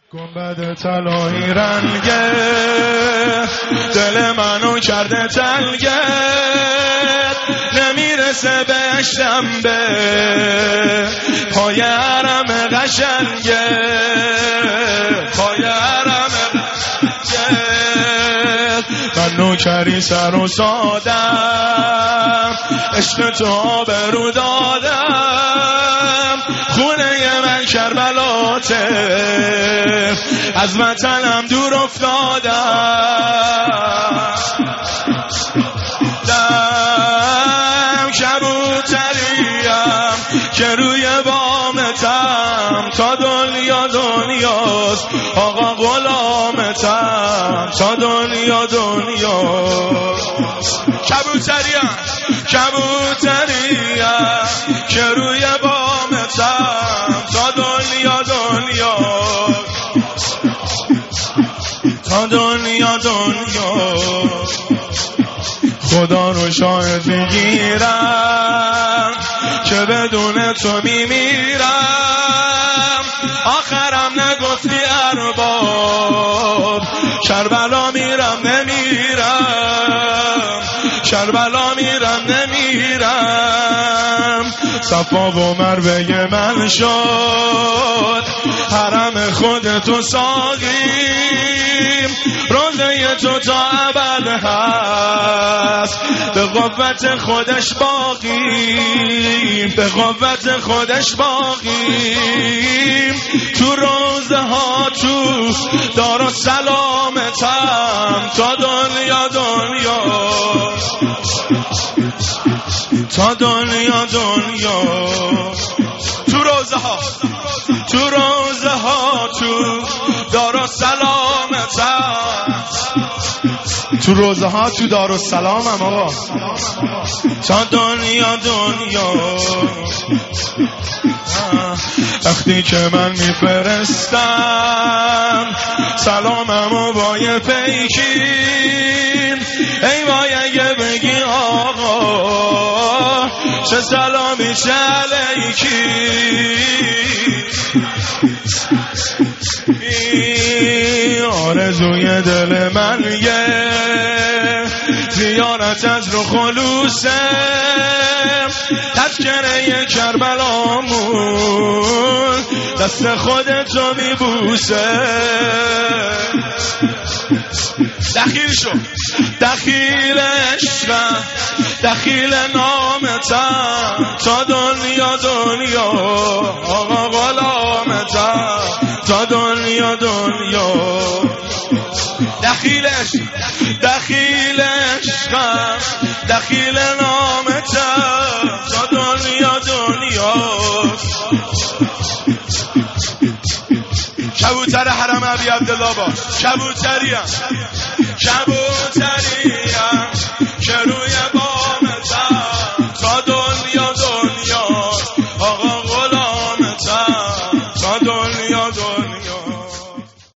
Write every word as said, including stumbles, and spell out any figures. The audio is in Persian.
گنبد طلایی رنگه دل منو کرده تلگه، نمیرسه به شنبه پای حرم قشنگه، پای حرم قشنگه. من نوکری سر و سادم، عشق تو آبرو دادم، خونه من کربلاته، از وطنم دور افتادم. دم کبوتریم که روی بامتم، تا دنیا دنیاست آقا غلامتم، تا دنیا دنیاست. کبوتریم کبوتریم که روی بامتم، تا دنیا دنیا، تا دنیا دنیا. خدا رو شاهد میگیرم که بدون تو میمیرم، آخرم نگفتی ارباب، کربلا میرم نمیرم، کربلا میرم نمیرم. صفا و مروه من شد حرم خودتو ساقیم، روزه تو تا ابد هست به قوت خودش باقیم، به قوت خودش باقیم. تو روزه ها تو دار و سلامتم، تا دنیا دنیا، تا دنیا دنیا. تو روزه ها تو روزه ها تو دار و سلامتم، تو روزه ها تو دار و سلامم آقا، تا دنیا دنیا. وقتی که من میفرستم سلاممو با یه پیکین، ای وای اگه بگی آقا چه سلامی چه علیکی، آرزوی دل من یه زیارت از رو خلوصه، تذکره کربلامون دست خودتو میبوسه. دخیل شو دخیل عشقم، دخیل نامتم، تا دنیا دنیا آقا غلامتم، تا دنیا دنیا. دخیل عشق دخیل عشقم، دخیل نامتم، تا دنیا دنیا. کبوتر حرم ابی عبدالله باش، کبوتریم کبوتریم که روی